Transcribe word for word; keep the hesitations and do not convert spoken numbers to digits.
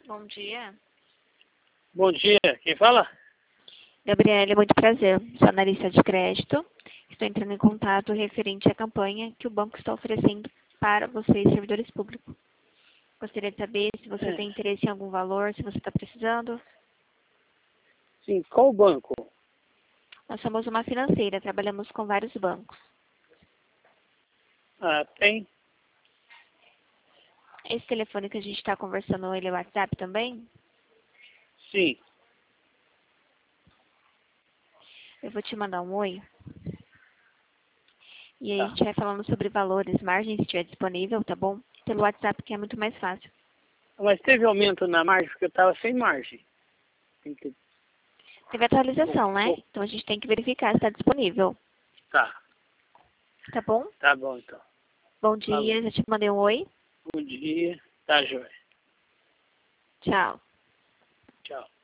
Bom dia. Bom dia, quem fala? Gabriela, muito prazer. Sou analista de crédito. Estou entrando em contato referente à campanha que o banco está oferecendo para vocês, servidores públicos. Gostaria de saber se você É. tem interesse em algum valor, se você está precisando. Sim, qual banco? Nós somos uma financeira, trabalhamos com vários bancos. Ah, tem? Esse telefone que a gente está conversando, ele é WhatsApp também? Sim. Eu vou te mandar um oi. E aí a Tá. gente vai falando sobre valores, margens, se estiver disponível, tá bom? Pelo WhatsApp, que é muito mais fácil. Mas teve aumento na margem porque eu estava sem margem. Tem que... Teve atualização, né? Oh, oh. Então a gente tem que verificar se está disponível. Tá, Tá bom? tá bom então. Bom dia, Falou. já te mandei um oi. Bom dia. Tá, joia. Tchau. Tchau.